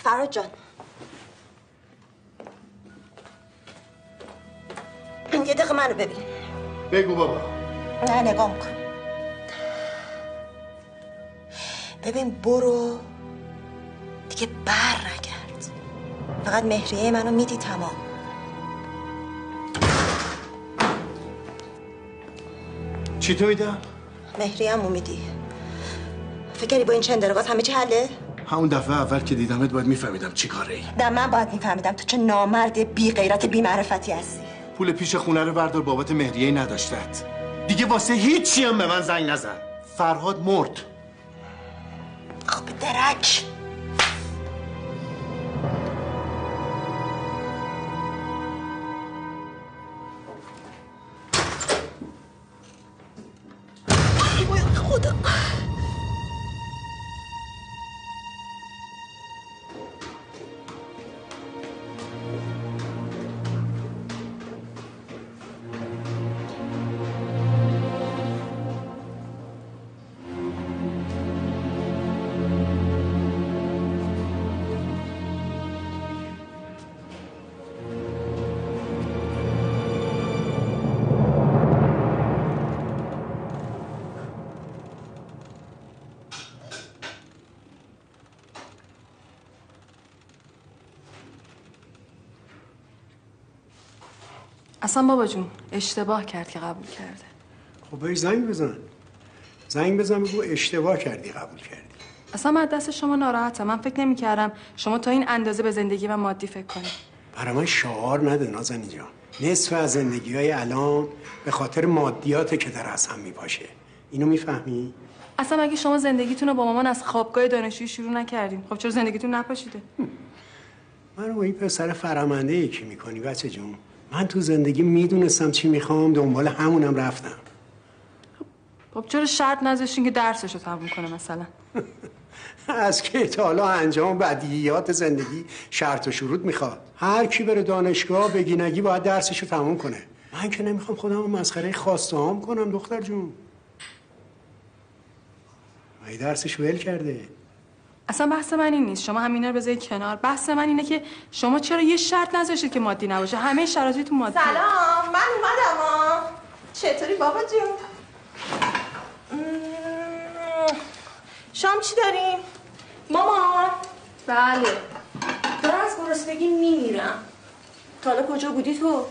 فراد جان، یه دقیقه منو ببین. بگو بابا. نه نگاه کن. ببین برو دیگه بر نگرد. فقط مهریه منو میدی تمام. چی تو میدم؟ مهریه‌مو میدی. فکری با این چند درقات همه چی حله؟ همون دفعه اول که دیدمت باید میفهمیدم چی کاره ای. نه من باید میفهمیدم تو چه نامرد بی غیرت بی معرفتی هستی. پول پیش خونه رو بردار بابت مهریه نداشتت. دیگه واسه هیچی هم به من زنگ نزن. فرهاد مرد. خب درک. خدا. اصلا بابا جون اشتباه کرد که قبول کرده. خب بهش زنگ بزن. زنگ بزن بگو اشتباه کردی قبول کردی. اصلا من دست شما ناراحتم. من فکر نمی‌کردم شما تا این اندازه به زندگی و مادی فکر کنید. برای من شعار نده نازنین جان. نصف از زندگی‌های الان به خاطر مادیاته که داره از هم میپاشه. اینو میفهمی؟ اصلا مگه شما زندگیتون رو با مامان از خوابگاه دانشجویی شروع نکردین؟ خب چرا زندگیتون نپاشیده؟ من با این پسر فرمانده یکی میکنی بچه جون. من تو زندگی میدونستم چی میخوام، دنبال همونم رفتم. خب چرا شرط نذاشتین که درسشو تموم کنه مثلا؟ از که تا حالا انجام بدیهیات زندگی شرط و شروط میخواد. هر کی بره دانشگاه بگی نگی باید درسشو تموم کنه. من که نمیخوام خودمو مسخره خواسته هام کنم دختر جون. ای درسش ول کرده. اصلا بحث من این نیست. شما همینا رو بذارید کنار. بحث من اینه که شما چرا یه شرط نذاشتید که مادی نباشه؟ همه شرایطتون مادی. سلام، من اومدم. چطوری بابا جون؟ شام چی داریم؟ مامان. بله. دارم از گرسنگی میمیرم. تا حالا کجا بودی تو؟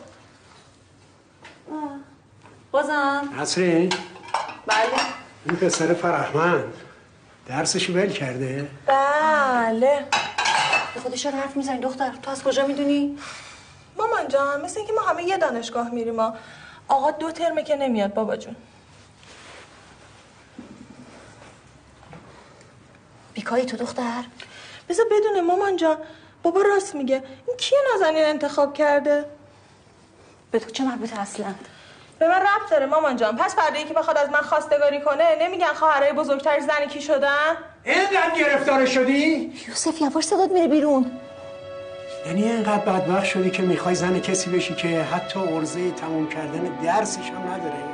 بازم؟ نسرین؟ بله. این پسر فرهمند درسشو ول کرده؟ بله. به خودش حرف میزنی دختر. تو از کجا میدونی؟ مامان جان مثل اینکه ما همه یه دانشگاه میریم. آقا 2 ترمه که نمیاد بابا جون. بیکاری تو دختر؟ بذار بدونه مامان جان. بابا راست میگه. این کیه نازنین انتخاب کرده؟ به تو چه مربوطه اصلا؟ به من ربط داره مامان جان. پس فردایی که بخواد از من خواستگاری کنه نمیگن خواهرای بزرگتر زن کی شدن؟ اینقدر گرفتار شدی؟ یوسف یواش صدات میره بیرون. یعنی اینقدر بدبخت شدی که میخوای زن کسی بشی که حتی عرضه تموم کردن درسش هم نداره؟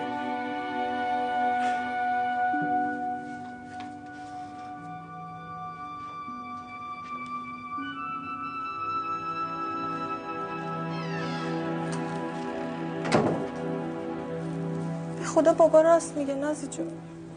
خدا بابا راست میگه نازی جون.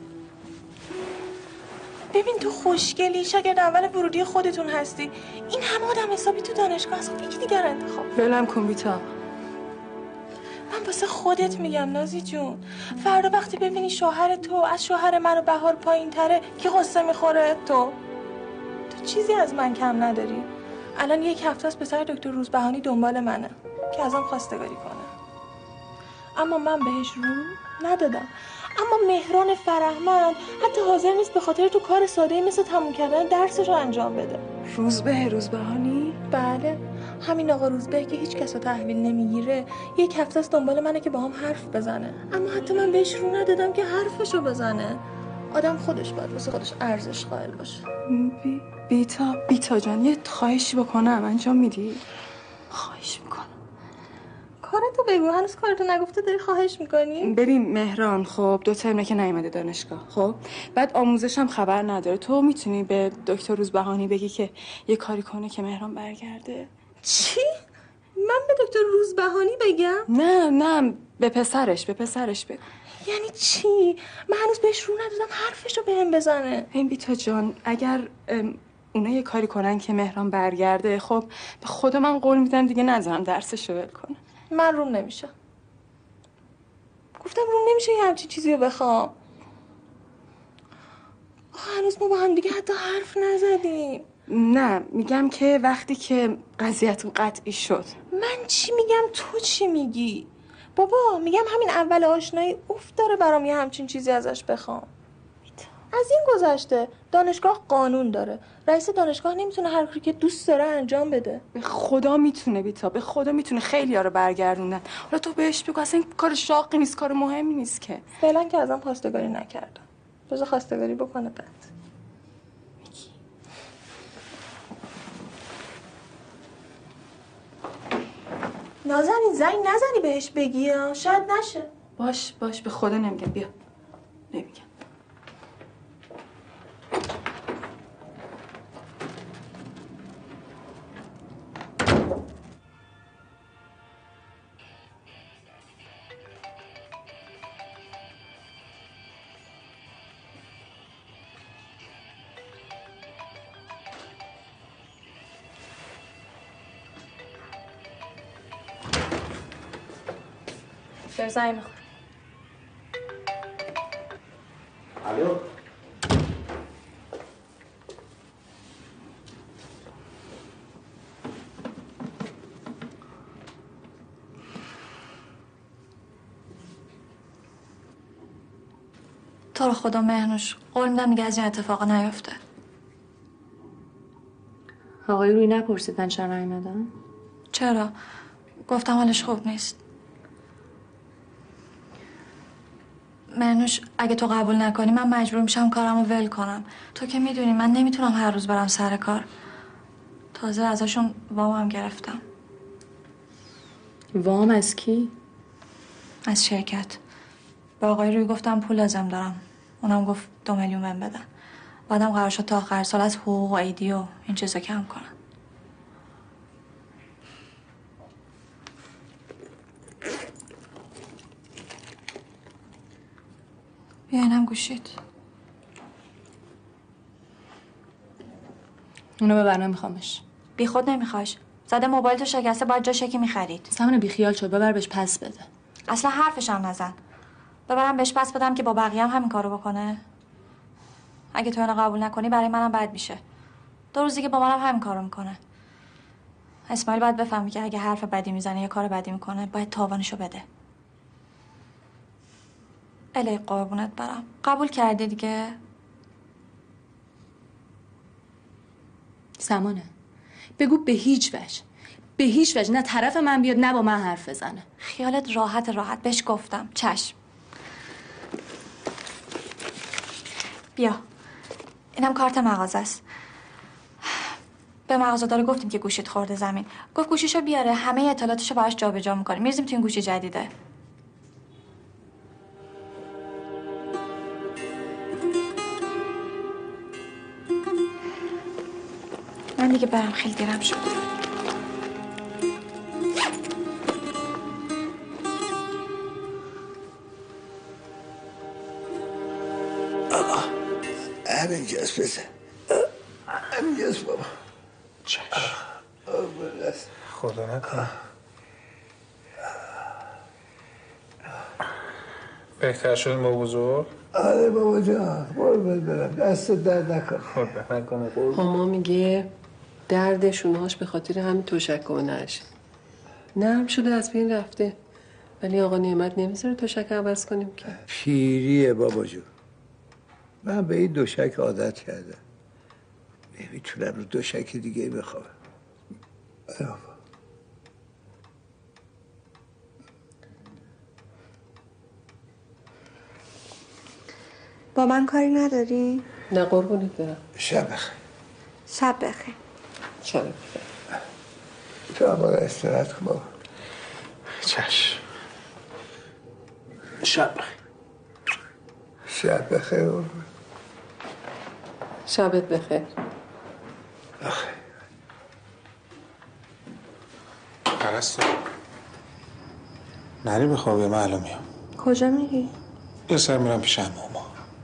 ببین تو خوشگلی، شاگرد اول ورودی خودتون هستی. این همه آدم حسابی تو دانشگاه هست. خب یکی دیگر انتخاب. ولم کن بیتا. من واسه خودت میگم نازی جون. فردا وقتی ببینی شوهر تو از شوهر من و بهار پایین تره کی قصه میخوره؟ تو چیزی از من کم نداری. الان 1 هفته است پسر دکتر روزبهانی دنبال منه که ازم خواستگاری کنه. اما من بهش رو ندادم. اما مهران فرهمند حتی حاضر نیست به خاطر تو کار ساده‌ای مثل تموم کردن درسش رو انجام بده. روزبهانی؟ بله، همین آقا روزبه که هیچ کس رو تحویل نمیگیره 1 هفته است دنبال منه که با هم حرف بزنه. اما حتی من بهش رو ندادم که حرفشو بزنه. آدم خودش باید واسه خودش ارزش قائل باشه. بیتا جان یه خواهشی بکنم انجام میدی؟ خواهش میکنم کارتو بگو، هنوز کارتو نگفته داری خواهش میکنی؟ ببین مهران، خب 2 ترمه که نیومده دانشگاه، خب بعد آموزش هم خبر نداره. تو میتونی به دکتر روزبهانی بگی که یه کاری کنه که مهران برگرده؟ چی؟ من به دکتر روزبهانی بگم؟ نه به پسرش بگو. یعنی چی؟ من هنوز بهش رو ندادم حرفشو بهم بزنه. این بیتا جان، اگر اونا یه کاری کنن که مهران برگرده، خب به خدا من قول میدم دیگه نذارم درسشو ول کنه. من روم نمیشه. گفتم روم نمیشه یه همچین چیزی رو بخوام. هنوز ما با هم دیگه حتی حرف نزدیم. نه میگم که وقتی که قضیه‌تون قطعی شد. من چی میگم تو چی میگی؟ بابا میگم همین اول آشنایی افت داره برام یه همچین چیزی ازش بخوام. از این گذشته دانشگاه قانون داره. رئیس دانشگاه نمیتونه هر کاری که دوست داره انجام بده. به خدا میتونه بیتا، به خدا میتونه. خیلی‌ها رو برگردوندن. حالا تو بهش بگو اصلا این کار شاقی نیست، کار مهمی نیست که. فعلا که ازم خواستگاری نکردم. بذار خواستگاری بکنه بعد. نازنین زنگ نزنی بهش بگی ها، شاید نشه. باش به خدا نمیگم. بیا نمیگم. چرا زنگ میخوره؟ الو. تو رو خدا مهنوش، قول میدم دیگه از این اتفاقا نیفته. آقای روی نپرسیدن چرا نیومدن؟ چرا؟ گفتم حالش خوب نیست. مهنوش اگه تو قبول نکنی من مجبور میشم کارمو ول کنم. تو که میدونی من نمیتونم هر روز برم سر کار. تازه ازشون وامم گرفتم. وام از کی؟ از شرکت. به آقای روی گفتم پول لازم دارم. اونم گفت 2 میلیون بهم بدن. بعدم قرار شد تا آخر سال از حقوق و ایدی و این چیزا کم کنم. بیا اینم گوشید. اونو ببر، نمیخوامش. بی خود نمیخواش. زده موبایل تو شکسته، باید جاش یکی میخرید. سمن بیخیال شد، ببر بهش پس بده. اصلا حرفش هم نزن. ببرم بهش پس بدم که با بقیه هم همین کارو بکنه. اگه تو اینو قبول نکنی برای منم بد میشه. 2 روز دیگه با منم همین کارو میکنه. اسماعیل باید بفهمی که اگه حرف بدی میزنه یا کار بدی میکنه باید تاوانشو بده. الهی قربونت برم. قبول کردی دیگه؟ سمانه بگو به هیچ وجه نه طرف من بیاد نه با من حرف بزنه. خیالت راحت بهش گفتم. چشم. بیا اینم کارت مغازه است. به مغازه‌دار گفتیم که گوشیت خورده زمین. گفت گوشیشو بیاره، همه اطلاعاتشو براش جابجا می‌کنیم. می‌ریزیم تو این گوشی جدیده. من دیگه برم، خیلی دیرم شد. همینجاست بزن. همینجاست بابا. چشم. خدا نکنه. بهتر شد ما بزرگ؟ آره بابا جان، قربت برم، دست درد نکنه. خدا نکنه. ماما میگه دردشونهاش به خاطر همین تشک‌هاش نرم شده، از بین رفته. ولی آقا نعمت نمیذاره تشک عوض کنیم که. پیریه بابا جون. من به این دوشک عادت کردم. نمیتونم رو دوشک دیگه بخوابم. با من کاری نداری؟ نه قربونت برم. شب بخیر. شب بخیر. شب بخیر. تو هم باید استراحت کن بابا. چشم. شب بخیر. شب بخیر. شبت بخیر. پرستو نری بخوابی، من الان میام. کجا میری؟ یه سر میرم پیش عموما.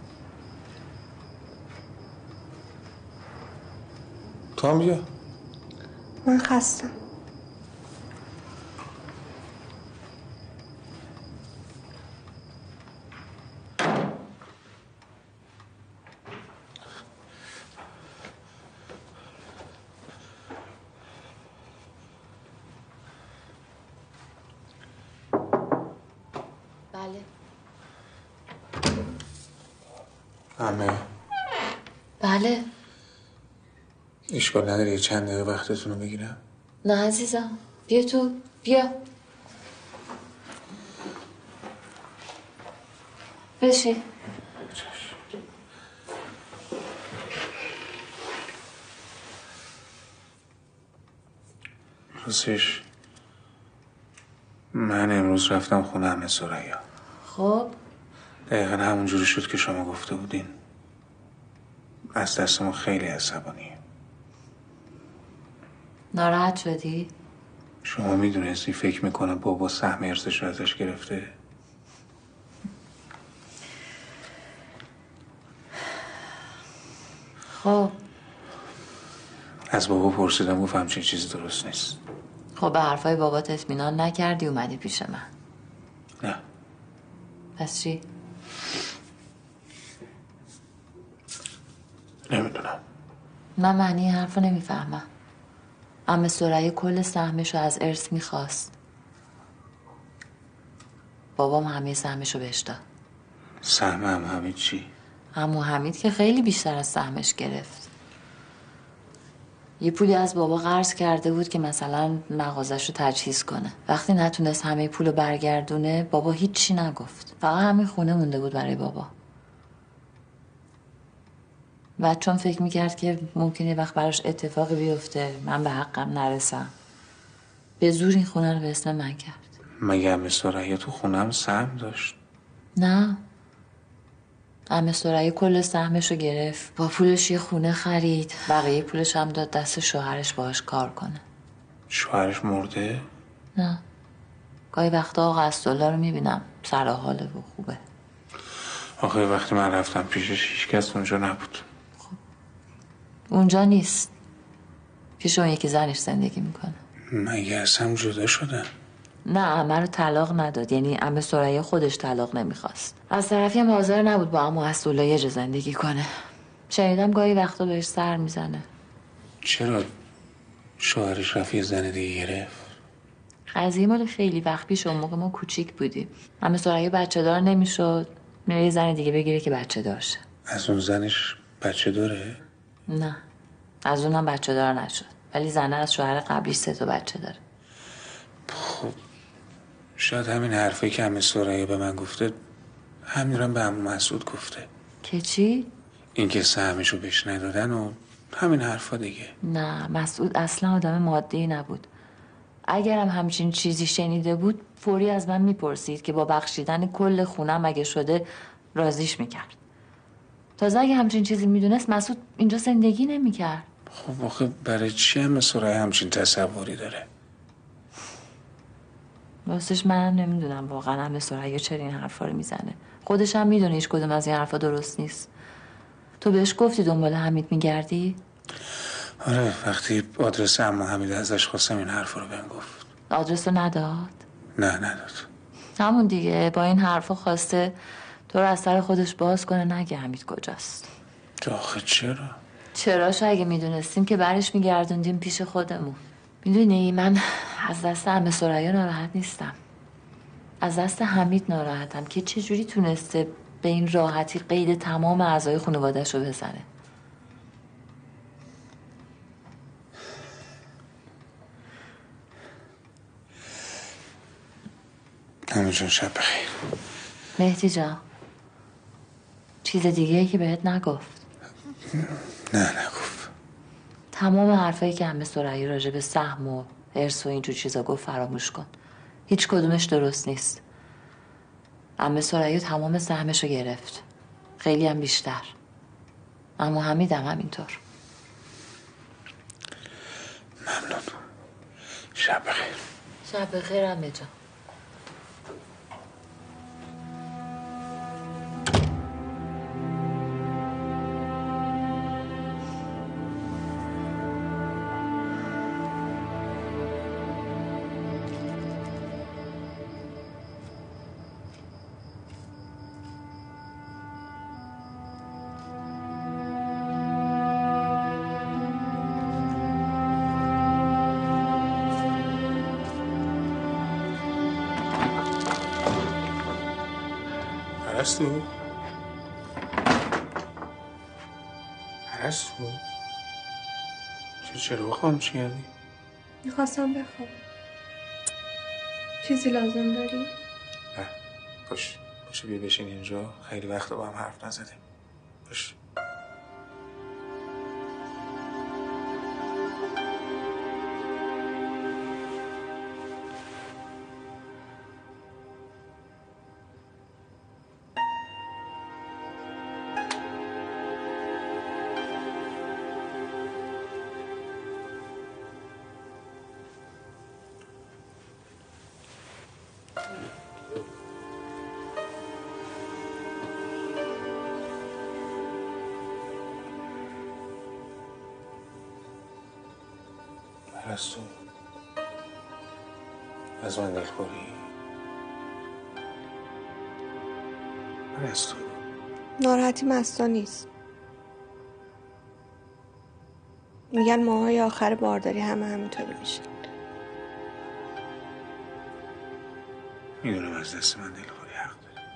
تو هم بیا. من خستم. بله. عمه بله. اشکال نداره یه چند دقیقه وقتتون رو بگیرم؟ نه عزیزم، بیا تو، بیا. بشی. راستش من امروز رفتم خونه عمه ثریا. خب دقیقا همون جوری شد که شما گفته بودین. از دستمون خیلی عصبانیه. ناراحت شدی؟ شما میدونستی فکر میکنم بابا سهم ارثش رو ازش گرفته؟ خب از بابا پرسیدم گفت همچین چیزی درست نیست. خب به حرفای بابات اطمینان نکردی اومدی پیش من. نه. پس چی؟ نمیدونم. من معنی این حرف رو نمیفهمم. عمه ثریا کل سهمش رو از ارث میخواست. بابام همه سهمش رو بهش داد. سهم عمو حمید چی؟ عمو حمید که خیلی بیشتر از سهمش گرفت. یه پولی از بابا قرض کرده بود که مثلا مغازش رو تجهیز کنه. وقتی نتونست همه پول رو برگردونه بابا هیچی نگفت. فقط همین خونه مونده بود برای بابا. و چون فکر میکرد که ممکنه وقت براش اتفاقی بیفته من به حقم نرسم به زور این خونه رو به اسم من کرد. مگه عمه ثریا تو خونم سهم داشت؟ نه، عمه ثریا کل سهمش رو گرفت. با پولش یه خونه خرید. بقیه پولش هم داد دست شوهرش باهاش کار کنه. شوهرش مرده؟ نه، گاهی وقتا آقا اسدالله رو میبینم سر حاله و خوبه. آخه وقتی من رفتم پیشش هیچ کس اونجا نبود. اونجا نیست، پیش اون یکی زنش زندگی میکنه. مگه از هم جدا شدن؟ نه، عمه رو طلاق نداد. یعنی عمه ثریا خودش طلاق نمیخواست. از طرفی هم حاضر نبود با عمو اسدالله یه جا زندگی کنه. شنیدم گاهی وقتا بهش سر میزنه. چرا شوهرش رفت یه زن دیگه گرفت؟ قضیه مال خیلی وقت پیش، اون موقع ما کوچیک بودیم. عمه ثریا بچه دار نمیشد، میره یه زن دیگه بگیره که بچه دار شه. از اون زنش بچه داره؟ نه، از اونم بچه دار نشد، ولی زنه از شوهر قبلیش 3 بچه داره. خب شاید همین حرفی که عمه ثریا به من گفته همین به عمو مسعود گفته. که چی؟ اینکه سهمشو بهش ندادن و همین حرفا دیگه. نه، مسعود اصلا آدم ماده‌ای نبود. اگرم همچین چیزی شنیده بود فوری از من میپرسید که با بخشیدن کل خونم اگه شده راضیش میکرد. تازه اگه همچین چیزی میدونست مسعود اینجا زندگی نمیکرد. خب آخه برای چی عمه ثریا همچین تصوری داره؟ راستش منم نمیدونم واقعا عمه ثریا چرا این حرفا رو میزنه. خودش هم میدونه هیچ کدوم از این حرفا درست نیست. تو بهش گفتی دنبال حمید میگردی؟ آره، وقتی آدرس عمو حمید ازش خواستم این حرفا رو بهم گفت. آدرس رو نداد؟ نه نداد. همون دیگه، با این حرفا خواسته تو رو از سر خودش باز کنه نگه حمید کجاست. تو آخه چرا؟ چراشو اگه میدونستیم که برش میگردوندیم پیش خودمون. میدونی من از دست عمه ثریا ناراحت نیستم، از دست حمید ناراحتم که چجوری تونسته به این راحتی قید تمام اعضای خانواده‌اش رو بزنه. عمو جون شب بخیر. مهدی جان، چیز دیگه ای که بهت نگفت؟ نه نگفت. تمام حرفایی که عمه ثریا راجع به سهم و ارث و اینجور چیزا گفت فراموش کن. هیچ کدومش درست نیست. عمه ثریا تمام سهمشو گرفت، خیلی هم بیشتر. اما حمیدم همینطور. ممنون. شب بخیر. شب بخیر عمه جان. پرستو؟ پرستو؟ چرا خاموش کردی؟ میخواستم بخوام. چیزی لازم داری؟ نه باش بیا بشین اینجا، خیلی وقت با هم حرف نزدیم. باش. پرستو از من دلخوری؟ پرستو ناراحتی مستا نیست. میگن ماهای آخر بارداری همه همینطوری میشه. میدونم از دست من دلخوری حق داری.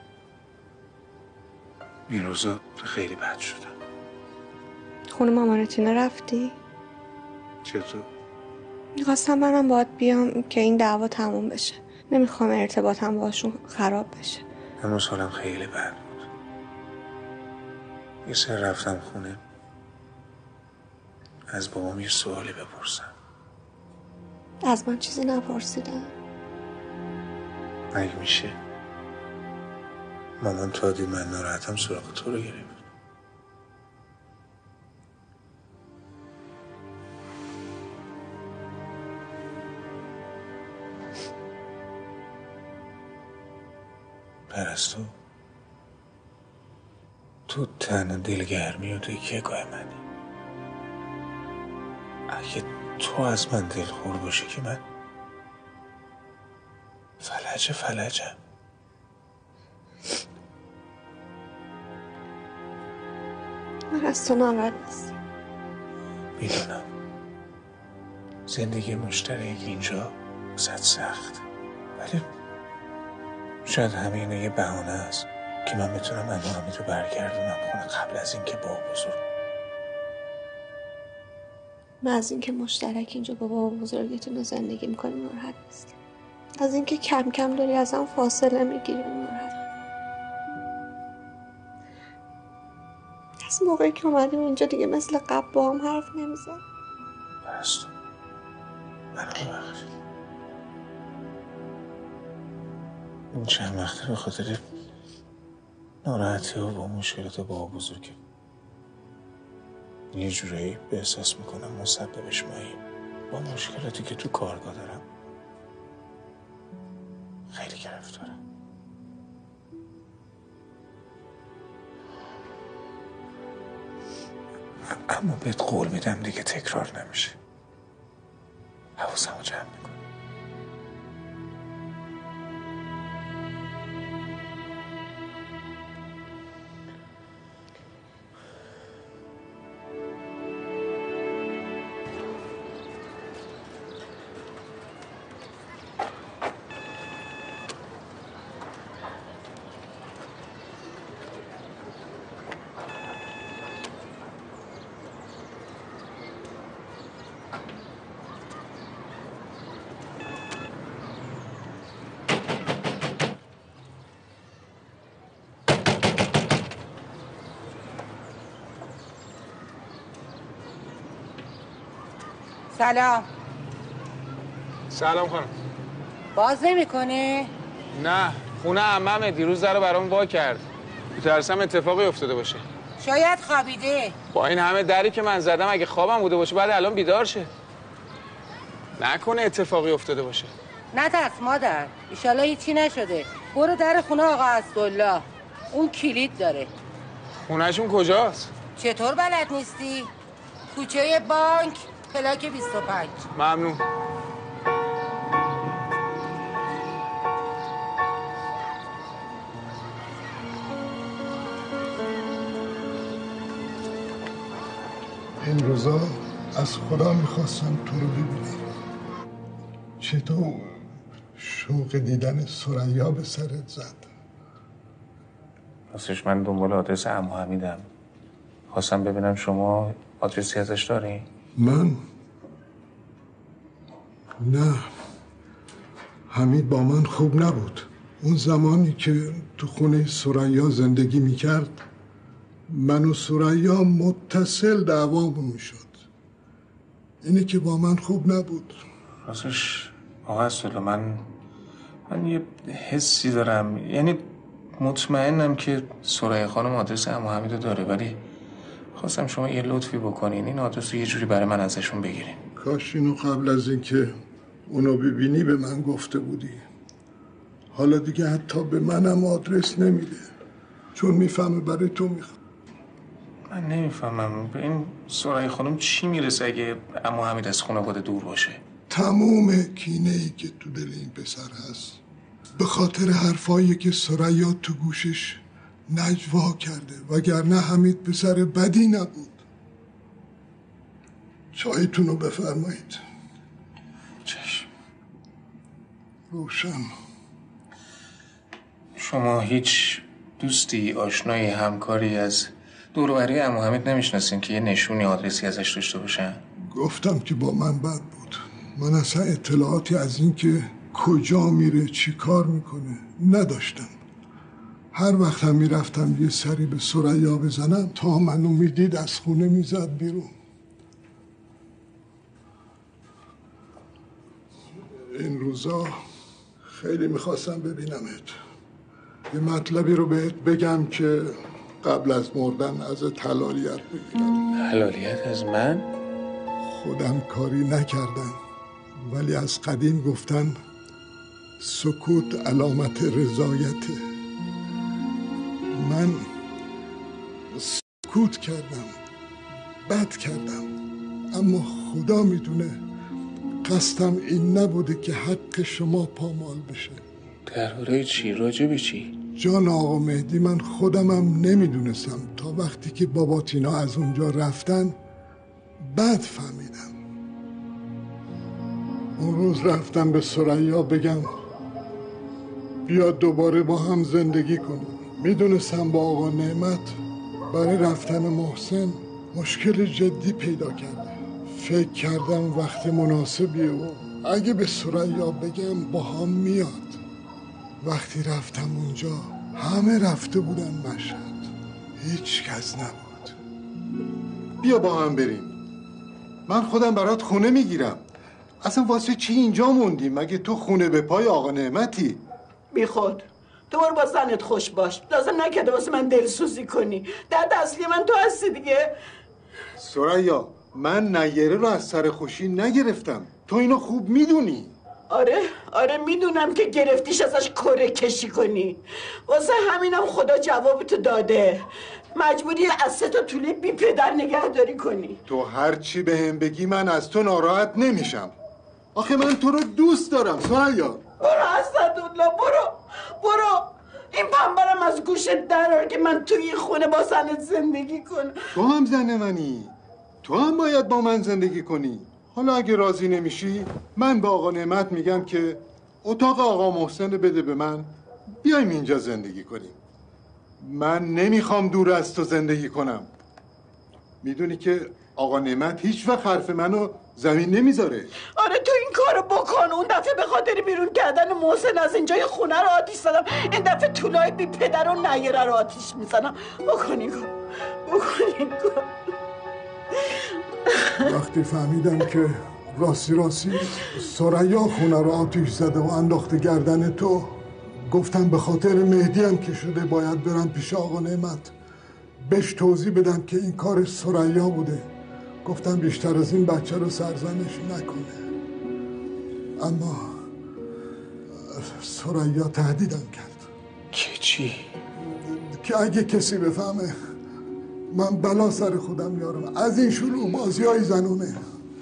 این روزا خیلی بد شدم. خونه مامان تینا رفتی؟ چطور؟ میخواستم برم باهات بیام که این دعوا تموم بشه. نمیخوام ارتباطم باشون خراب بشه. امروز حالم خیلی بد بود. یه سر رفتم خونه از بابام یه سوالی بپرسم. از من چیزی نپرسیدم. مگه میشه؟ مامان تا دید من ناراحتم سراغ تو رو گرفت. پرستو تو تنها دلگرمی و تکیه‌گاه منی. اگه تو از من دلخور باشی که من فلجم. من از تو ناراحت نیستم. میدونم زندگی مشترک اینجا صد سخت، ولی شاید همینه یه بهانه است که من بتونم حمید رو برگردونم خونه قبل از اینکه بابا بزرگ. من از اینکه مشترک اینجا با بابا بزرگتون رو زندگی میکنی ناراحت نیستم. از اینکه کم کم داری ازم فاصله میگیری ناراحت. از موقعی که اومدیم اینجا دیگه مثل قبل با هم حرف نمیزن. پرستو منو ببخش. این چند وقته به خاطر ناراحتی و با مشکلات بابا بزرگی یه جورایی به احساس میکنم مسببش مایی. با مشکلاتی که تو کارگاه دارم خیلی گرفتارم. اما بهت قول میدم دیگه تکرار نمیشه. حواسمو جمع میکنم. سلام. سلام خانم. باز نمیکنه؟ نه، خونه عممه دیروز در برام وا کرد. میترسم اتفاقی افتاده باشه. شاید خوابیده. با این همه دری که من زدم اگه خوابم بوده باشه بعد الان بیدار شه. نکنه اتفاقی افتاده باشه. نترس مادر، ایشالا هیچی نشده. برو در خونه آقا اسدالله، اون کلید داره. خونهشون کجاست؟ چطور بلد نیستی؟ کوچه بانک پلاک 25. ممنون. این روزا از خدا میخواستم تو رو ببینم. چطور شوق دیدن ثریا به سرت زد؟ راستش من دنبال آدرس عمو حمیدم. خواستم ببینم شما آدرسی ازش داری؟ من؟ نه، حمید با من خوب نبود. اون زمانی که تو خونه ثریا زندگی میکرد من و ثریا متصل دعوامون میشد. اینه که با من خوب نبود. راستش آقا اسدالله من یه حسی دارم، یعنی مطمئنم که ثریا خانم آدرس عمو حمیدو داره، ولی خواستم شما یه لطفی بکنین این آدرس رو یه جوری برای من ازشون بگیرین. کاش اینو قبل از اینکه اونو ببینی به من گفته بودی. حالا دیگه حتی به منم آدرس نمیده چون میفهمه برای تو میخوام. من نمیفهمم به این ثریا خانم چی میرسه اگه عمو حمید از خانواده دور باشه. تموم کینه‌ای که تو دل این پسر هست به خاطر حرفایی که ثریا تو گوشش نجوا کرده، وگرنه حمید پسر بدی نبود. چایتون رو بفرمایید. چشم. روشن. شما هیچ دوستی، آشنایی، همکاری از دور و بری عمو حمید نمیشناسین که یه نشونی آدرسی ازش داشته باشن؟ گفتم که با من بد بود. من اصلا اطلاعاتی از این که کجا میره چی کار میکنه نداشتم. هر وقت هم میرفتم یه سری به ثریا بزنم تا منو میدید از خونه میزد بیرون. این روزا خیلی میخواستم ببینمت. یه مطلبی رو بهت بگم که قبل از مردن ازت حلالیت بگیرم. حلالیت از من؟ خودم کاری نکردم ولی از قدیم گفتن سکوت علامت رضایته. من سکوت کردم، بد کردم، اما خدا میدونه قصدم این نبوده که حق شما پامال بشه. درباره چی؟ راجب چی؟ جان آقا مهدی، من خودمم نمیدونستم تا وقتی که بابا تینا از اونجا رفتن بعد فهمیدم. اون روز رفتم به ثریا بگم بیا دوباره با هم زندگی کنیم. میدونستم با آقا نعمت برای رفتن محسن مشکل جدی پیدا کرده. فکر کردم وقت مناسبیه و اگه به ثریا بگم با هم میاد. وقتی رفتم اونجا همه رفته بودن مشهد، هیچ کس نبود. بیا با هم بریم، من خودم برات خونه میگیرم. اصلا واسه چی اینجا موندی؟ مگه تو خونه به پای آقا نعمتی؟ بی خود تو برو با زنت خوش باش، لازم نکرده واسه من دلسوزی کنی. درد اصلی من تو هستی دیگه. ثریا من نیره رو از سر خوشی نگرفتم، تو اینو خوب میدونی. آره میدونم که گرفتیش ازش کره کشی کنی. واسه همینم خدا جوابتو داده، مجبوری از 3 تا طوله بی پدر نگهداری کنی. تو هر چی بهم بگی من از تو ناراحت نمیشم. آخه من تو رو دوست دارم ثریا. برو اسدالله، برو این پنبرم از گوشت درار که من توی این خونه با زنت زندگی کنم. تو هم زن منی، تو هم باید با من زندگی کنی. حالا اگه راضی نمیشی من به آقا نعمت میگم که اتاق آقا محسن بده به من، بیایم اینجا زندگی کنیم. من نمیخوام دور از تو زندگی کنم. میدونی که آقا نعمت هیچ وقت حرف منو زمین نمیذاره. آره تو این کارو بکن. اون دفعه به خاطر بیرون کردن محسن از اینجای خونه رو آتیش زدم، این دفعه طولای بی پدر و نیره رو آتیش میزنم. بکن وقتی فهمیدم که راستی ثریا خونه رو آتیش زده و انداخته گردن تو. گفتم به خاطر مهدی هم که شده باید برم پیش آقا نعمت بهش توضیح بدم که این کار ثریا بوده. گفتم بیشتر از این بچه رو سرزنش نکنه، اما ثریا تهدیدم کرد که چی؟ که اگه کسی بفهمه من بلا سر خودم میارم. از این شروع بازی‌های زنونه.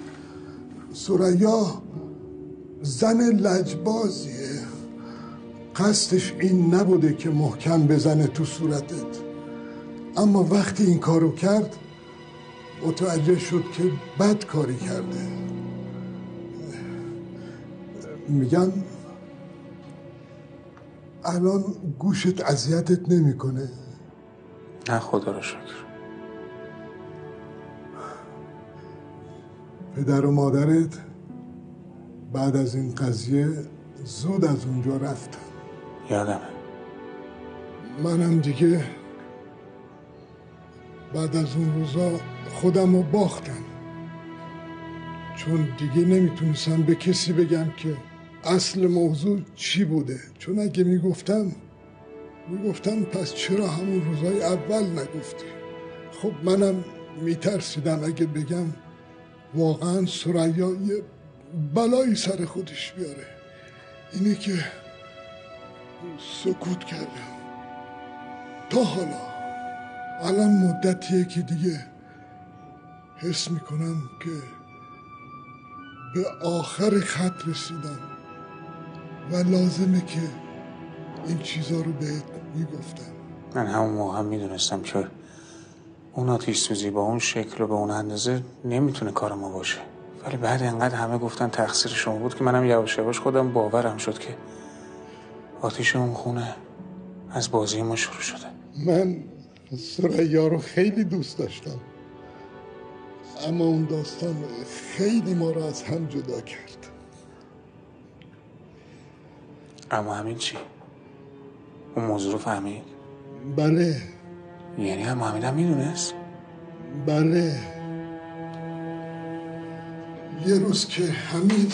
ثریا زن لجبازیه، قصدش این نبوده که محکم بزنه تو صورتت، اما وقتی این کارو کرد متوجه شد که بد کاری کرده. میگم الان گوشت اذیتت نمیکنه؟ نه خدا رو شکر. پدر و مادرت بعد از این قضیه زود از اونجا رفتن. یادمه. منم دیگه بعد از اون روزا خودم رو باختم، چون دیگه نمیتونستم به کسی بگم که اصل موضوع چی بوده، چون اگه میگفتم پس چرا همون روزای اول نگفتی؟ خب منم میترسیدم اگه بگم واقعا ثریا یه بلایی سر خودش بیاره. اینه که سکوت کردم تا حالا. الان مدتیه که دیگه حس میکنم که به آخر خط رسیدم و لازمه که این چیزا رو بهت میگفتم. من همون موقع میدونستم که اون آتیش سوزی با اون شکل و به اون اندازه نمیتونه کار ما باشه، ولی بعد انقدر همه گفتن تقصیر شما بود که منم یواش یواش خودم باورم شد که آتیش اون خونه از بازی ما شروع شده. من ثریا رو خیلی دوست داشتم، اما اون داستان خیلی ما رو از هم جدا کرد. اما همین چی؟ اون موضوع رو فهمید؟ بله. یعنی هم حمید هم میدونست؟ بله. یه روز که حمید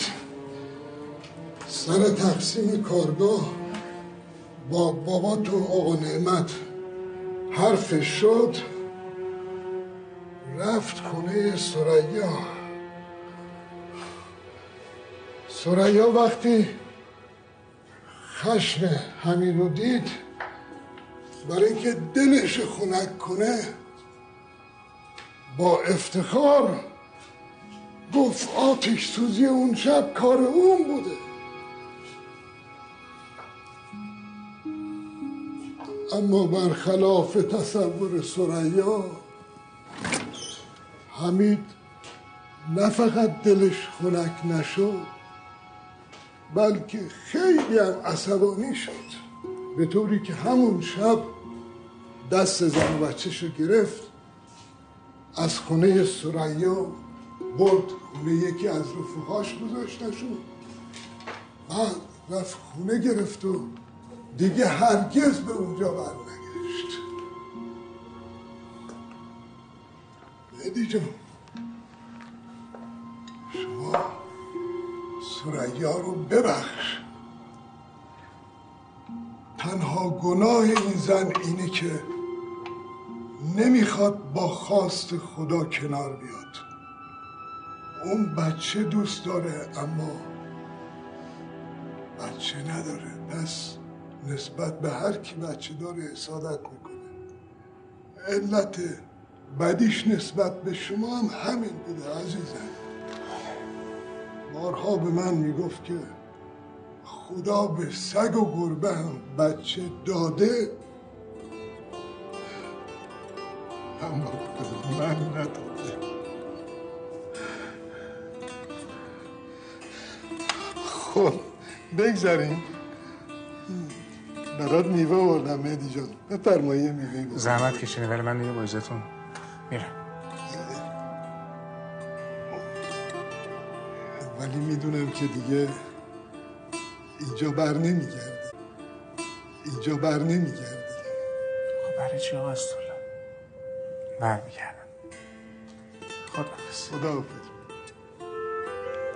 سر تقسیم کارگاه با بابا تو آقا نعمت حرفش شد، رفت خونه ثریا. ثریا وقتی خشم حمید رو دید، برای اینکه دلش خنک کنه با افتخار گفت آتش سوزی اون شب کار اون بوده. اما برخلاف تصور ثریا، حمید نه فقط دلش خنک نشد بلکه خیلی هم عصبانی شد، به طوری که همون شب دست زن و بچه‌ش رو گرفت، از خونه ثریا برد خونه یکی از رفقاش گذاشتشون، بعد رفت خونه گرفت و دیگه هرگز به اونجا برنگشت. مهدی جان، شما ثریا رو ببخش. تنها گناه این زن اینه که نمیخواد با خواست خدا کنار بیاد. اون بچه دوست داره اما بچه نداره، پس نسبت به هر کی بچه داره حسادت میکنه. علت بدیش نسبت به شما هم همین بوده عزیزم. بارها به من میگفت که خدا به سگ و گربه هم بچه داده اما به من نداده. خب بگذاریم. برات میوه آوردم مهدی جان، بفرمایید میوه بود. زحمت کشیدین ولی من دیگه با عزتون میرم. ولی میدونم که دیگه اینجا بر نمیگرده. اینجا بر نمیگرده. خب برای چی آقا استولا؟ برمیگردم. خداحافظ. خداحافظ.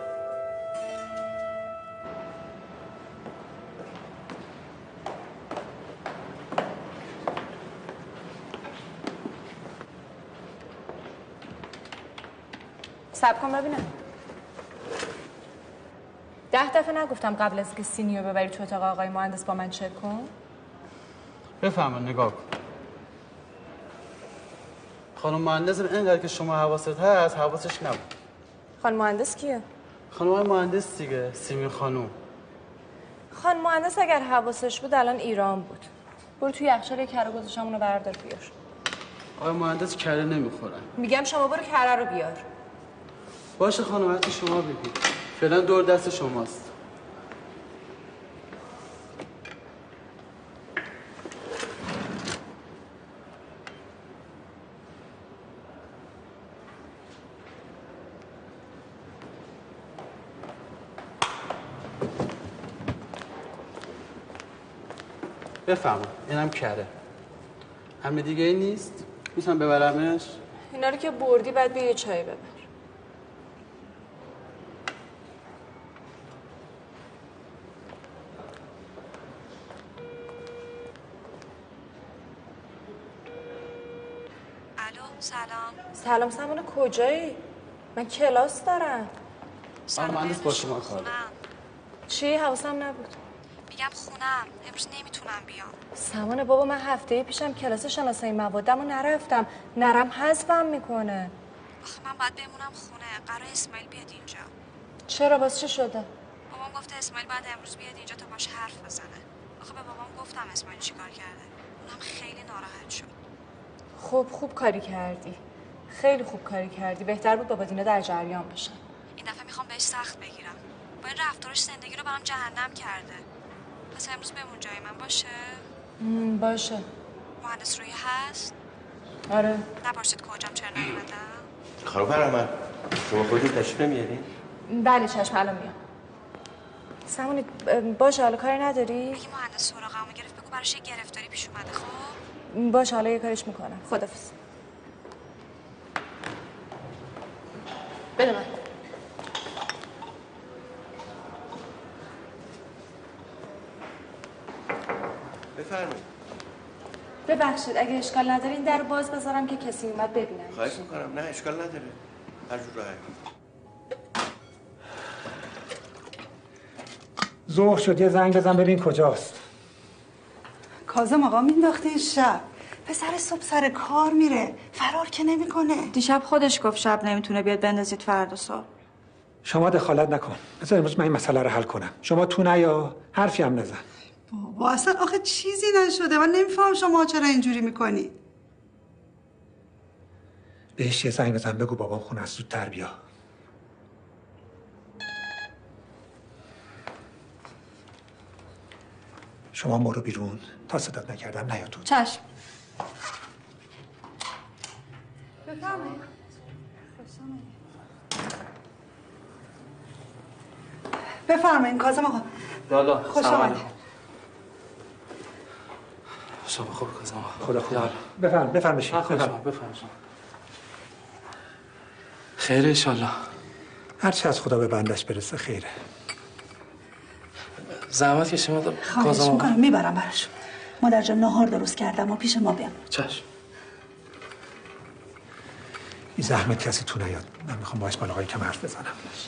صبر کن ببینم. 10 دفعه نگفتم قبل از که سینیو ببری تو اتاق آقای مهندس با من چک کن؟ بفهمن نگاه کن. خانم مهندس اینقدر که شما حواست هست حواسش نبود. خانم مهندس کیه؟ خانم مهندس دیگه، سیمین خانم. خانم مهندس اگر حواسش بود الان ایران بود. برو توی یخچال یه کره گذاشتم اونو بردار بیار. آقای مهندس کره نمیخورن. میگم شما برو کره رو بیار. باشه خانم حتی شما بگید. فعلا دور دست شماست. بفهمم اینم کره. همه دیگه ای نیست؟ میتونم ببرمش؟ اینا رو که بردی بعد بیا یه چای ببر. الو سلام. سلام سمانه کجایی؟ من کلاس دارم. سلام مهندس با شما کار. چی؟ حواسم نبود. میگم خونم امروز نمیتونم بیام. سمانه بابا من هفته پیشم کلاس شناسایی موادمو نرفتم. نرم حذفم میکنه. آخه من باید بمونم خونه. قرار اسماعیل بیاد اینجا. چرا باز چه شده؟ بابام گفته اسماعیل باید امروز بیاد اینجا تا باش حرف بزنه. آخه به بابام گفتم اسماعیل چیکار کرده. اونم خیلی ناراحت شد. خوب کاری کردی. خیلی خوب کاری کردی. بهتر بود بابا دینا در جریان باشن. این دفعه میخوام بهش سخت بگیرم. با این رفتارش زندگی رو برام جهنم کرده. پس امروز بمون جای من باشه؟ باشه. مهندس روی هست؟ آره. نپرسید کجام چرا نیومدم؟ خانم فرهمند شما خودتون تشریف نمیارین؟ بله چشم الان میام. سمونی باشه حالا کاری نداری؟ اگه مهندس سراغمو گرفت بگو براش یه گرفتاری پیش اومده. خب باشه حالا یه کارش میکنم. خدافظ. بده من. بفرمایید. ببخشید اگه اشکال نداره این در رو باز بذارم که کسی اومد ببینم. خواهش میکنم. نه اشکال نداره. هر جور راحت. ظهر شد یه زنگ بزن ببین کجاست. کاظم آقا مینداخته شب. پسر صبح سر کار میره. فرار که نمیکنه. دیشب خودش گفت شب نمیتونه بیاد بندازید فردا صبح. شما دخالت نکن. بذار امروز من این مسئله رو حل کنم. شما تو نیا، حرفی هم نزن. بابا اصلا آخه چیزی نشده. من نمیفهم شما چرا اینجوری میکنی. بهش یه زنگ بزن بگو بابام خونه از زودتر بیا. شما برو بیرون تا صدات نکردم نیا تو. چشم. بفرمایید کاظم آقا. لالا خوش آمدید. شما خوب کاظم آقا. خدا خدا. بفرم بشین. بفرم. خیره انشالله. هرچی از خدا به بندش برسه خیره. زحمت کشیم خواهش میکنم میبرم براشون. مادر جان ناهار درست کردم و پیش ما بیام. چشم. این زحمت کسی تو نیاد. من میخوام باش بالا آقای کم حرف بزنم.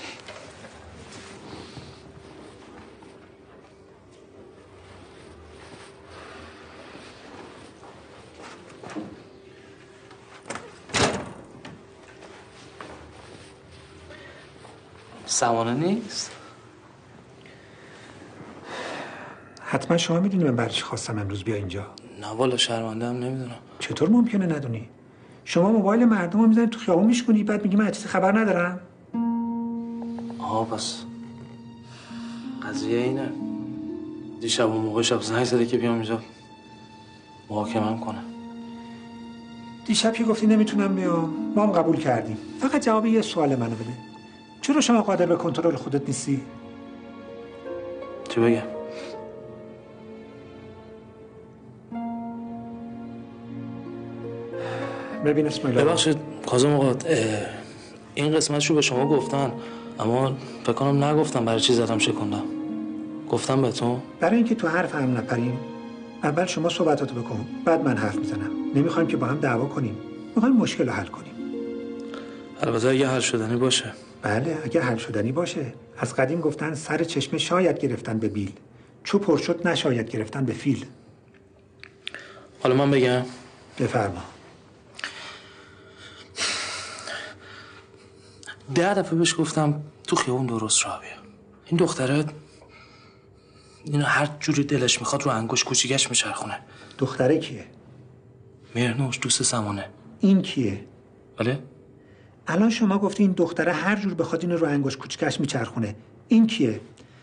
سمانه نیست؟ حتما شما میدونی من برای چی خواستم امروز بیا اینجا. نه والا شرمنده هم نمیدونم. چطور ممکنه ندونی؟ شما موبایل مردم رو میزنی تو خیابون میشکنی بعد میگی من چیزی خبر ندارم. آها پس قضیه اینه. دیشب اون موقع شب زنگ زده که بیام اینجا محاکمه‌ام کنم. دیشب که گفتی نمیتونم بیام ما هم قبول کردیم. فقط جواب یه سوال منو بده. چرا شما قادر به کنترل خودت نیستی؟ چی بگم؟ ببین اسماعیل ببخشید کاظم آقا این قسمتشو به شما گفتن اما فکر کنم نگفتم برای چی زدم شکوندم. گفتم بهتون؟ برای اینکه تو حرف هم نپریم اول شما صحبتاتو بکن بعد من حرف میزنم. نمیخوایم که با هم دعوا کنیم. میخوایم مشکل رو حل کنیم. البته اگه حل شدنی باشه. بله اگه حل شدنی باشه. از قدیم گفتن سر چشمه شاید گرفتن به بیل، چو پر شد نشاید گرفتن به فیل. حالا من بگم؟ بفرما. 10 دفعه بهش گفتم تو خیابون درست راه بیا. این دختره اینو هر جوری دلش میخواد رو انگشت کوچیکش میچرخونه. دختره کیه؟ مهرنوش، دوست سمانه. این کیه؟ بله؟ الان شما گفتی این دختره هر جور بخواد اینو رو انگشت کوچیکش میچرخونه. این کیه؟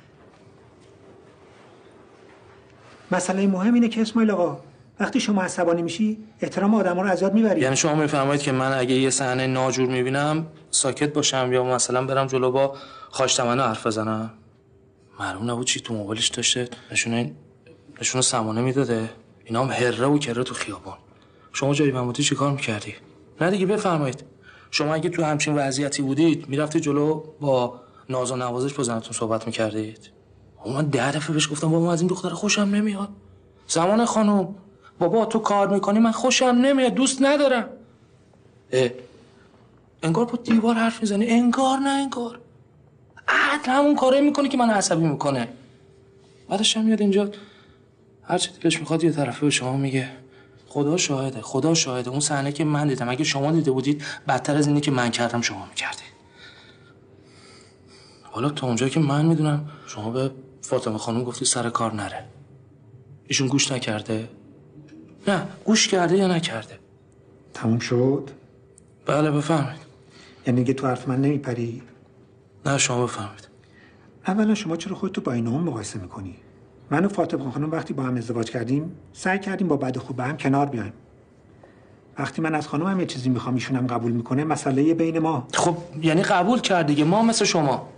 مسئله مهم اینه که اسماعیل آقا وقتی شما عصبانی میشی احترام آدما رو از یاد میبری. یعنی شما میفرمایید که من اگه یه صحنه ناجور میبینم ساکت باشم یا مثلا برم جلو با خاش تمنا حرف بزنم؟ معلوم نبود چی تو موبایلش داشته نشونه سمانه میداده. اینا هم هره و کره تو خیابون. شما جایی من بودی چی کار میکردی؟ نه دیگه بفرمایید. شما اگه تو همچین وضعیتی بودید میرفتید جلو با ناز و نوازش با زنتون صحبت میکردید؟ من 10 دفعه بهش گفتم بابا از این دختر خوشم نمیاد. سمانه خانم بابا تو کار میکنی من خوشم نمیاد، دوست ندارم. انگار با دیوار حرف میزنی. انگار نه انگار همون کاره میکنه که من عصبی میکنه. بعدش هم میاد اینجا هر چی دلش میخواد یه طرفه به شما میگه. خدا شاهده، خدا شاهده اون صحنه که من دیدم اگه شما دیده بودید بدتر از اینی که من کردم شما میکردی. حالا تا اونجایی که من میدونم شما به فاطمه خانم گفتی سر کار نره. ایشون گوش نکرده؟ نه گوش کرده یا نکرده؟ تموم شد؟ بله بفهمید. یعنی دیگه تو حرف من نمیپری؟ نه شما بفهمید. اولا شما چرا خودتو با اینا هم مقایسه میکنی؟ من و فاطمه خانم وقتی با هم ازدواج کردیم سعی کردیم با بد و خوب به هم کنار بیایم. وقتی من از خانومم یه چیزی میخوام ایشونم قبول میکنه مسئله بین ما. خب یعنی قبول کرد دیگه، ما مثل شما.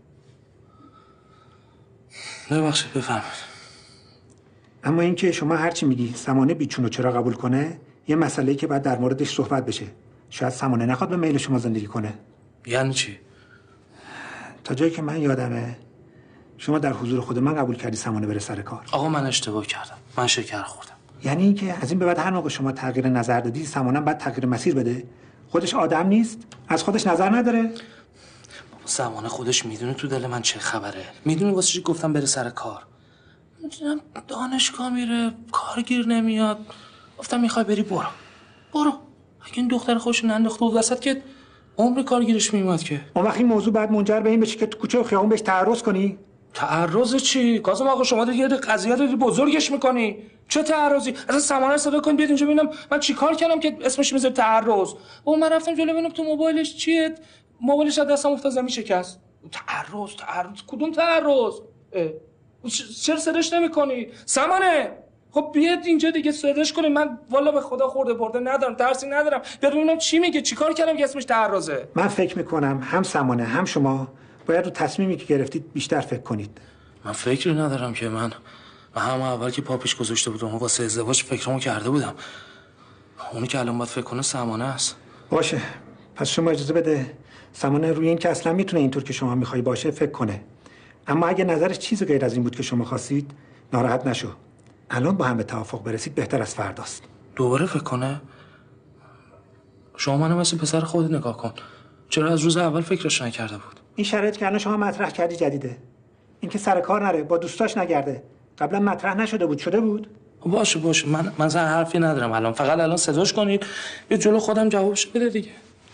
ببخشید بفرمایید. اما اینکه شما هرچی میگی سمانه بیچونو چرا قبول کنه یه مسئله‌ای که بعد در موردش صحبت بشه. شاید سمانه نخواد به میل شما زندگی کنه. یعنی چی؟ تا جایی که من یادمه شما در حضور خود من قبول کردی سمانه بره سر کار. آقا من اشتباه کردم، من شکر خوردم. یعنی اینکه از این به بعد هر موقع شما تغییر نظر دادی سمانه بعد تغییر مسیر بده؟ خودش آدم نیست؟ از خودش نظر نداره؟ سمانه خودش میدونه تو دل من چه خبره. میدونه واسه چی گفتم بره سر کار. میدونم دانشگاه میره، کارگیر نمیاد. گفتم میخوای بری برو. اگه این دختر خوش ننداخته بود وسط که عمر کارگیرش میومد که. اون وقت این موضوع بعد منجر به این بشه که تو کوچه و خیابون بهش تعرض کنی؟ تعرض چی؟ کاظم آقا شما دیگه قضیه رو بزرگش میکنی. چه تعرضی؟ اصلا سمانه صدا کن بیاد اینجا ببینم من چیکار کردم که اسمش میذاره تعرض. من رفتم جلو ببینم تو موبایلش چیه؟ موبایلش از دستم افتاد زمین شکست. تعرض کدوم تعرض؟ چرا صداش نمیکنی؟ سمانه خب بیاد اینجا دیگه صداش کنی. من والا به خدا خورده برده ندارم، ترسی ندارم. بیاد ببینم چی میگه، چیکار کردم که اسمش تعرضه. من فکر میکنم هم سمانه هم شما باید رو تصمیمی که گرفتید بیشتر فکر کنید. من فکری ندارم که من همه اول که پاپیش گذاشته بودم واسه ازدواج فکرمو کرده بودم. اونی که الان باید فکر کنه سمانه است. باشه پس شما اجازه بده سمانه روی این که اصلا میتونه اینطور که شما میخوای باشه فکر کنه. اما اگه نظرش چیز غیر از این بود که شما خواستید ناراحت نشو. الان با هم به توافق برسید بهتر از فرداست. دوباره فکر کنه؟ شما منو مثل پسر خودت نگاه کن. چرا از روز اول فکرش نکرده بود؟ این شرایط که الان شما مطرح کردی جدیده. اینکه سر کار نره، با دوستاش نگرده. قبلا مطرح نشده بود، شده بود؟ باشه من حرفی ندارم الان. فقط الان صداش کنید یه جلو خودم جوابش بده دیگه.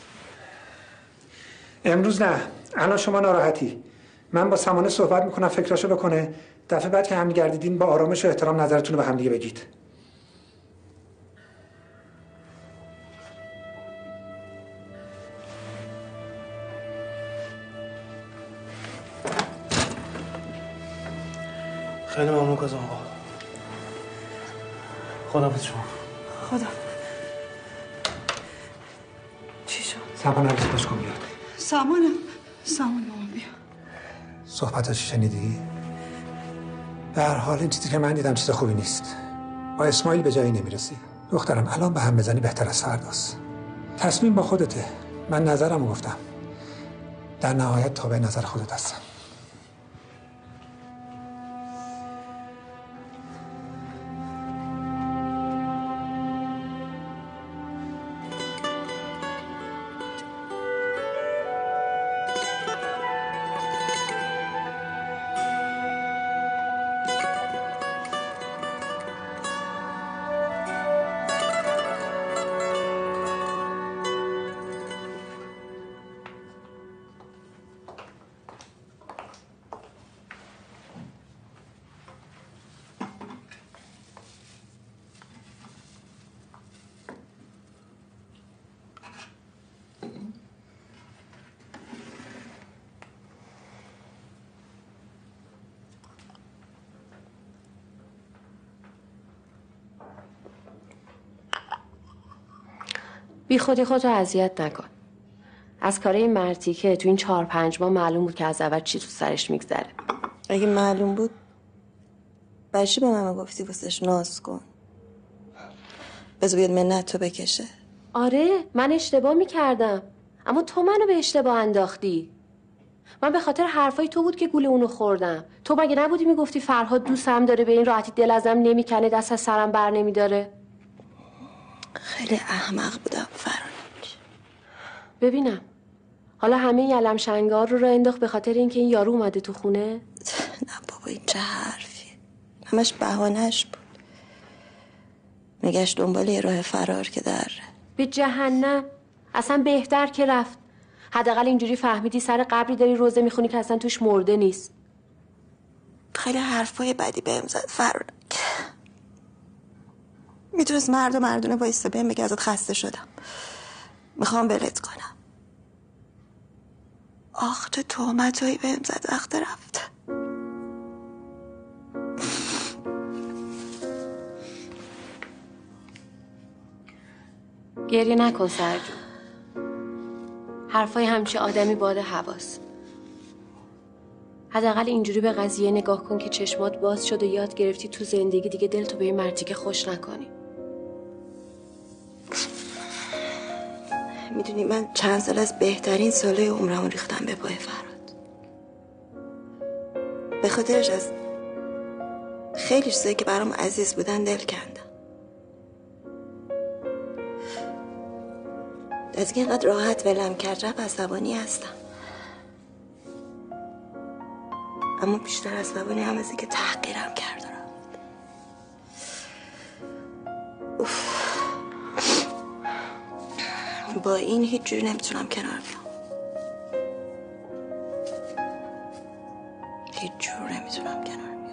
امروز نه. الان شما ناراحتی. من با سمانه صحبت میکنم فکراشو بکنه. دفعه بعد که هم گردیدین با آرامش و احترام نظرتون رو به هم دیگه بگید. خیلی ممنون کاظم آقا. خداحافظ شما. خدا. چی شد؟ سمانه رو صداش کن بیاد. سامان مامان بیا. صحبتاشو شنیدی؟ به هر حال این چیزی که من دیدم چیز خوبی نیست. با اسماعیل به جایی نمیرسی. دخترم الان به هم بزنی بهتر از فرداست. تصمیم با خودته. من نظرمو گفتم. در نهایت تابع نظر خودت هستم. بی خودی خودتو اذیت نکن. از کار این مرتیکه تو این 4-5 ماه معلوم بود که از اول چی تو سرش میگذره. اگه معلوم بود بچه به من گفتی واسش ناز کن، بذار بیاد منت تو بکشه. آره من اشتباه میکردم، اما تو منو به اشتباه انداختی. من به خاطر حرفای تو بود که گول اونو خوردم. تو مگه نبودی میگفتی فرهاد دوستم داره، به این راحتی دل ازم نمیکنه، دست از سرم بر نمیداره؟ خیلی احمق بودم فرانک. ببینم حالا همه یلم شنگار رو انداخت به خاطر اینکه این یارو اومده تو خونه؟ نه بابا این چه حرفی، همش بهانه‌اش بود. میگشت دنبال یه راه فرار که در به جهنم. اصلا بهتر که رفت. حداقل اینجوری فهمیدی سر قبری داری روزه میخونی که اصلا توش مرده نیست. خیلی حرفای بدی بهم زد فرانک. میتونست مرد و مردونه وایسته بهم بگه ازت خسته شدم، میخوام ولت کنم. آخ تو تهمتایی بهم زد وقت رفت. گریه نکن سرجون. حرفای همچه آدمی باد حواس. حداقل اینجوری به قضیه نگاه کن که چشمات باز شد و یاد گرفتی تو زندگی دیگه دلتو به این مرتیکه خوش نکنی. میدونی من چند سال از بهترین سالهای عمرمو ریختم به پای فرهاد. به خاطرش از خیلی چیزایی که برام عزیز بودن دل کندم. از که اینقدر راحت ولم کرد رفت عصبانی هستم، اما بیشتر عصبانی هم از که تحقیرم کرد و رفت. با این هیچ جوری نمیتونم کنار بیام. هیچ جور نمیتونم کنار بیام.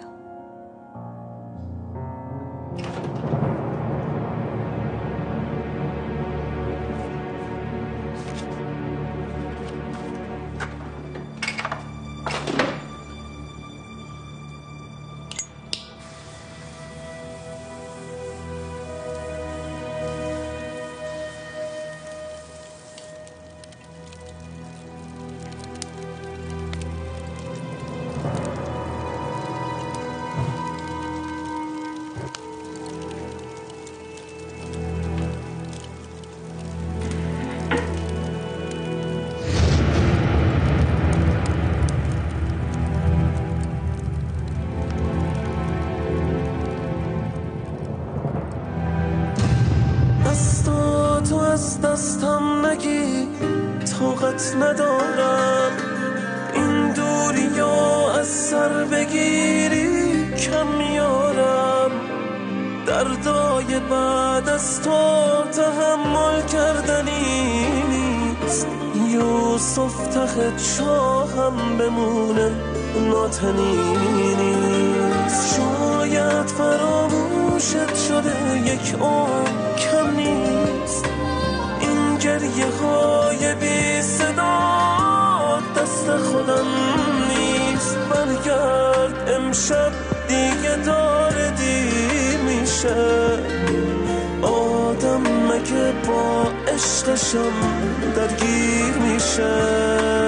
دستم نگی طاقت ندارم، این دوری یا از سر بگیری کم میارم، دردای بعد از تو تحمل کردنی نیست، یوسف ته چاهم بمونه ناتنی نیست، شاید فراموشت شده یک عمر کم نیست، این گریه های بی صدا دست خودم نیست، برگرد امشب دیگه داره دیر میشه، آدم مگه با عشقشم درگیر میشه،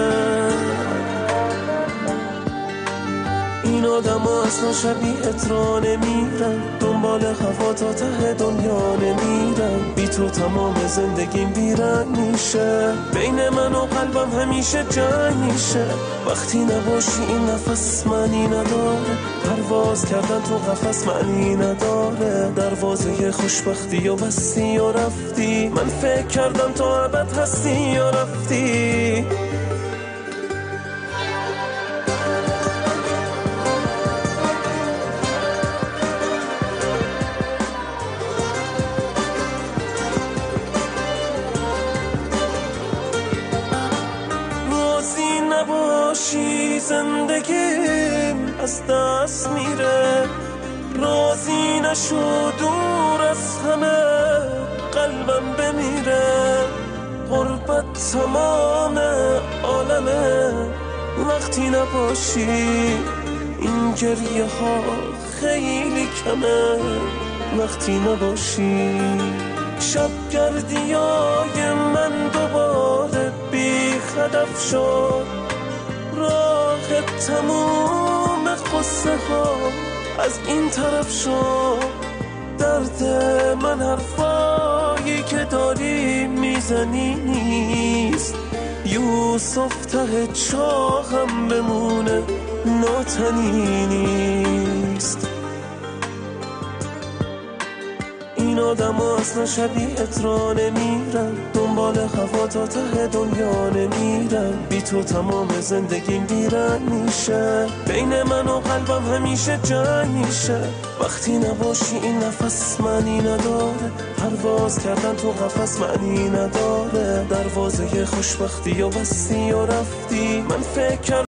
این آدم ها اصلا شبیهت را نمیرن، دنبال هوا تا ته دنیا نمیرن، بی تو تمام زندگیم بیرنگ میشه، بین من و قلبم همیشه جنگ میشه، وقتی نباشی این نفس معنی نداره، پرواز کردن تو قفس معنی نداره، دروازه خوشبختی و بستی و رفتی، من فکر کردم تا ابد هستی یا رفتی. زندگیم از دست میره، راضی نشو دور از همه قلبم بمیره، غربت تمام عالمه وقتی نباشی، این گریه ها خیلی کمه وقتی نباشی، شبگردیای من دوباره بی هدف شد، راه تموم قصه ها از این طرف شد. درد من حرفایی که داری میزنی نیست، یوسف ته چاهم بمونه ناتنی نیست. این آدم ها اصلا شبیهت را نمیرن، دنبال هوا تا ته دنیا نمیرن، بی تو تمام زندگیم ویران میشه، بین من و قلبم همیشه جنگ میشه. وقتی نباشی این نفس معنی نداره، پرواز کردن تو قفس معنی نداره، دروازه خوشبختی و بستی و رفتی. من فکر